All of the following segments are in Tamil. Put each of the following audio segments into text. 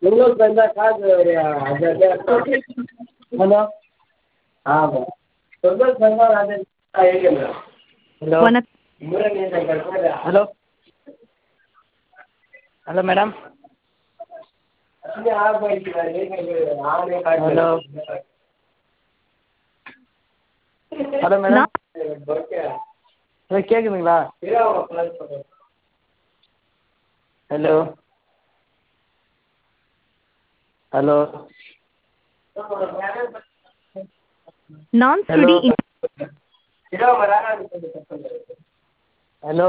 உங்களுக்கு வந்தா காசு ஒரு 5000. ஹலோ ஆமாம் உங்களுக்கு வந்தா அது hello hello hello madam hello hello madam hello கேட்குதுங்களா ஹலோ ஹலோ நான் ஹலோ ஸ்ருதி ஹலோ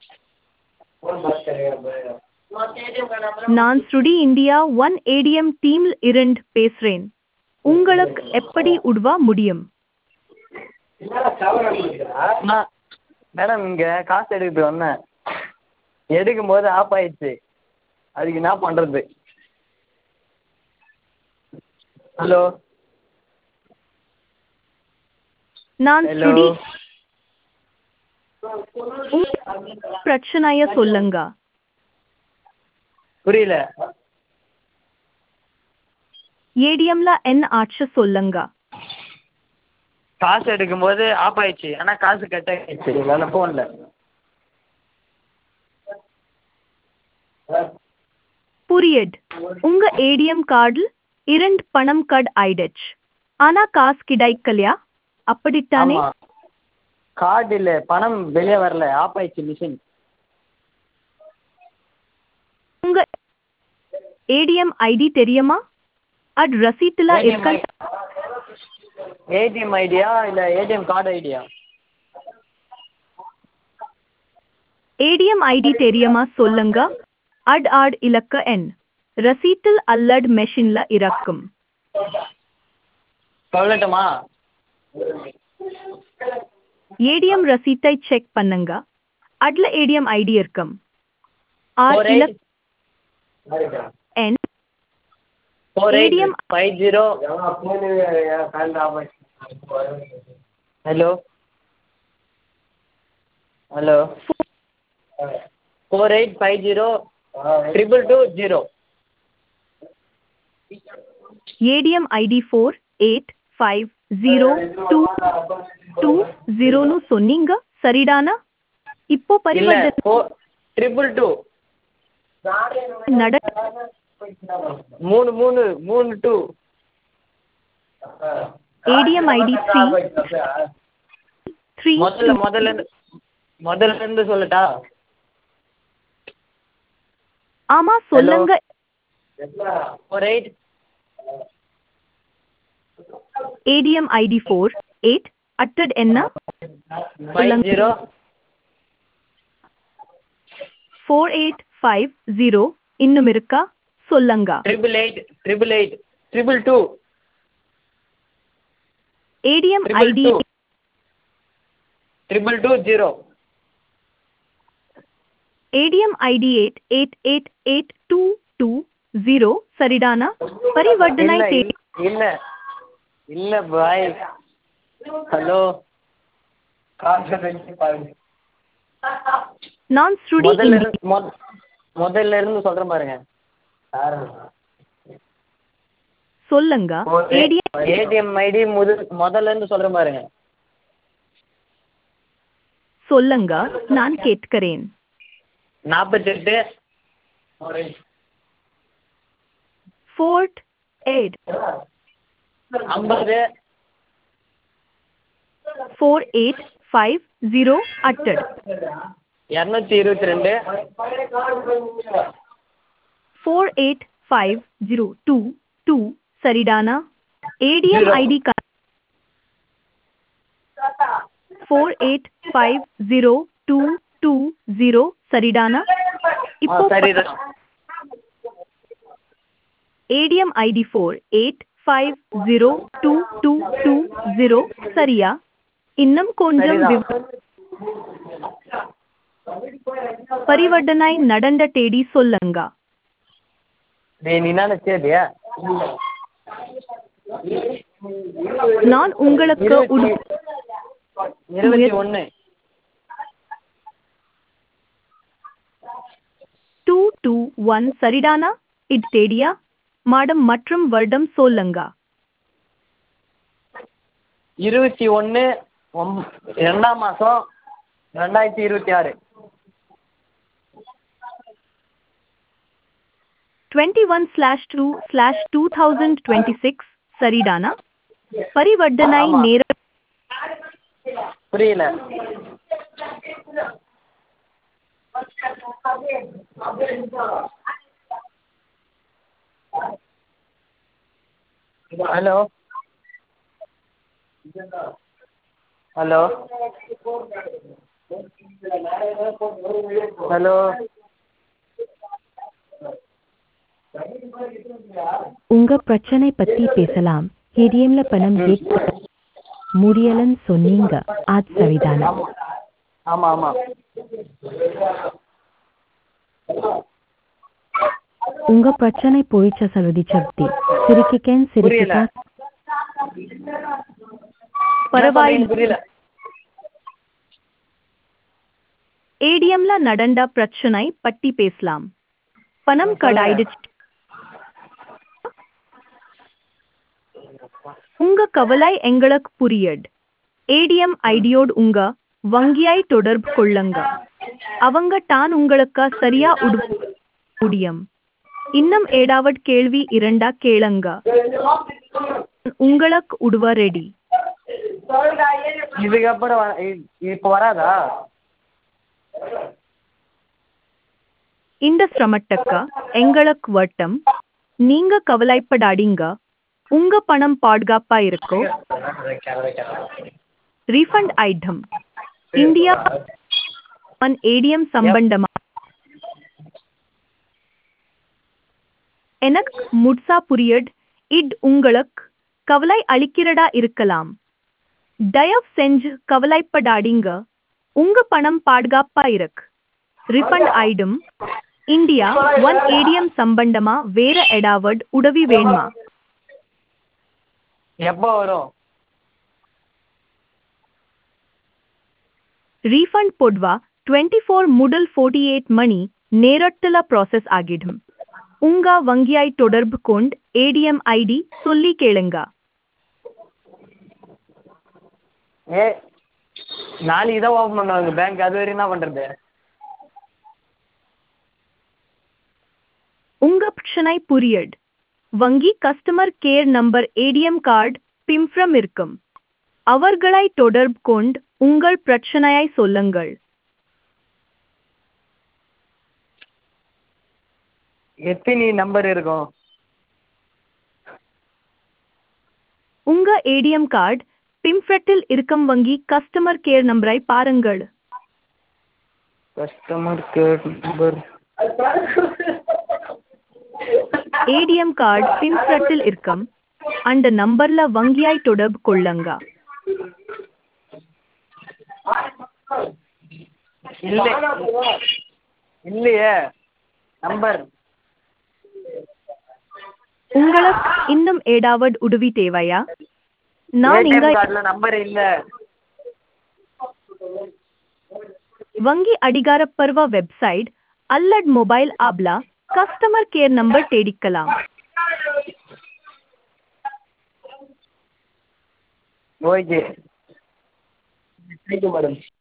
நான் ஸ்ருதி இந்தியா ஒன் ஏடிஎம் டீமில் இருந்து பேசுகிறேன். உங்களுக்கு எப்படி உதவ முடியும்? மேடம் இங்கே காசு எடுக்கிட்டு வந்தேன், எடுக்கும்போது ஆஃப் ஆயிடுச்சு, அதுக்கு என்ன பண்ணுறது? ஹலோ நான் ஹலோ ஸ்ருதி பிரச்சனைய சொல்லுங்க. புரியல. ஏடிஎம்ல என்ன ஆச்சு சொல்லுங்க. காசு எடுக்கும்போது ஆஃப் ஆயிடுச்சு, ஆனால் காசு கட் ஆகிடுச்சு வேலை ஃபோனில். புரியுது. உங்க ஏடிஎம் கார்டில் இரண்டு பணம் கட் ஆயிடுச்சு, ஆனா காசு கிடைக்கலையா? அப்படித்தானே? ஆமாம், கார்டு இல்லை, பணம் வெளியே வரல, ஆஃப் ஆயிடுச்சு மிஷின். உங்க ஏடிஎம் ஐடி தெரியுமா? அது ரசீட்டுல இருக்க ஏடிஎம் ஐடியா இல்லை ATM card idea? ATM ID தெரியுமா சொல்லுங்க. அட் இலக்க எண் ரசீட்டில் அல்லது மெஷின்ல இருக்கும். சொல்லட்டுமா? ஏடிஎம் ரசீட்டை செக் பண்ணுங்க. அதுல ஏடிஎம் ஐடி இருக்கும். ஆர் 48 இலக்க எண் ADM 4850. Hello hello 48502220. ATM ID 48502220 சொன்னீங்க சரிதானா? இப்போ இல்லை பரிவர்த்தனை 4222. நட மூணு மூணு மூணு டூ. ஏடிஎம் ஐடி 3 முதல்ல இருந்து சொல்லட்டா? ஆமா சொல்லுங்க. 48 ஏடிஎம் ஐடி 48 அட்டட் என்ன 50 4850 இன்னும் இருக்கா சொல்லுங்க. 888 222. ATM ID 2220. ஏடிஎம் ஐடி 88882220 சரிதானா? பரிவர்த்தனை தேதி இல்லை இல்லை பாய். ஹலோ நான் ஸ்ருதி முதல்ல இருந்து சொல்கிறேன் பாருங்க. சொல்லுங்க. ஏடிஎம் ஐடி முதல்ல இருந்து சொல்கிறேன் பாருங்க. சொல்லுங்க, நான் கேட்கிறேன். 48 48 50 4850 அட்டட் 222. 485022 சரிதானா? ஏடிஎம் ஐடி 48502220 சரிதானா? இப்போ சரிதான். ஏடிஎம் ஐடி 48502220 சரியா? இன்னும் கொஞ்சம் பரிவர்த்தனை நடந்த தேதி சொல்லுங்க. நீ நினைச்சேதியா? நான் உங்களுக்கு 21 221 சரிதானா? இது தேதியா? மாதம் மற்றும் வருடம் சொல்லுங்க. 21 2ஆம் மாதம் 2026. 21/2/2026 சரிதானா? பரிவர்த்தனை ஆமாம். நேரம் புரியல. ஹலோ ஹலோ ஹலோ உங்க பிரச்சனை பத்தி பேசலாம். ஏடிஎம்ல பணம் கேட்க முடியலன்னு சொன்னீங்க. அது சரிதானா? ஆமாம் ஆமாம். உங்க பிரச்சனை போயிச்ச சலுதிச்சப்தி சிரிக்கேன் புரியல. சிரிக்கா பரவாயில்லை. புரியல. ஏடிஎம்ல நடந்த பிரச்சனை பத்தி பேசலாம். பணம் கடாயிடுச்சு. உங்க கவலை எங்களுக்கு புரியுது. ஏடிஎம் ஐடியோடு உங்க வங்கியை தொடர்பு கொள்ளுங்க. அவங்க தான் உங்களுக்கு சரியா உதவ முடியும். இன்னும் ஏதாவது கேள்வி இருந்தா கேளுங்க. உங்களுக்கு உதவ ரெடி. இதுக்கப்புறம் இப்போ வராதா? இந்த சிரமத்துக்கு எங்களுக்கு வட்டம். நீங்க கவலைப்படாதீங்க. உங்க பணம் பாதுகாப்பா இருக்கோ. ரீஃபண்ட் ஐட்டம் இந்தியா ஏடிஎம் சம்பந்தமா எனக்கு முட்சா புரியுது. இது உங்களுக்கு கவலை அளிக்கிறதா இருக்கலாம். தயவு செஞ்சு கவலைப்படாதீங்க. உங்க பணம் பாதுகாப்பா இருக்கு. ரீஃபண்ட் ஐட்டம் இந்தியா ஏடிஎம் சம்பந்தமா வேற ஏதாவது உதவி வேணுமா? எப்போ வரும்? ரீஃபண்ட் பொதுவா 24 முதல் 48 மணி நேரத்துல ப்ராசஸ் ஆகிடும். உங்க வங்கியை தொடர்பு கொண்டு ஏடிஎம் ஐடி சொல்லி கேளுங்க. நாளைக்கு தான் ஓப்பன் பண்ணுவாங்க பேங்க். அது வரைக்கும் என்ன பண்ணுறது? உங்க பிரச்சனை புரியுது. வங்கி customer care number ATM card பிம்ஃப்ரம் இருக்கும். அவர்களை தொடர்பு கொண்டு உங்கள் பிரச்சனையை சொல்லுங்கள். எத்தனை நம்பர் இருக்கும்? உங்க ஏடிஎம் கார்டு பிம்ஃப்ரெட்டில் இருக்கும் வங்கி கஸ்டமர் கேர் நம்பரை பாருங்கள். Customer care number. ATM card பிம்ஃப்ரெட்டில் இருக்கும். அந்த நம்பர்ல வங்கியை தொடர்பு கொள்ளுங்க. இல்லையே நம்பர். உங்களுக்கு இன்னும் ஏதாவது உதவி தேவையா? நான் இங்க நம்பர் இல்ல. வங்கி அதிகாரப்பூர்வ வெப்சைட் அல்லது மொபைல் ஆப்ல கஸ்டமர் கேர் நம்பர் தேடிக்கலாம். ஓகே. Thank you madam.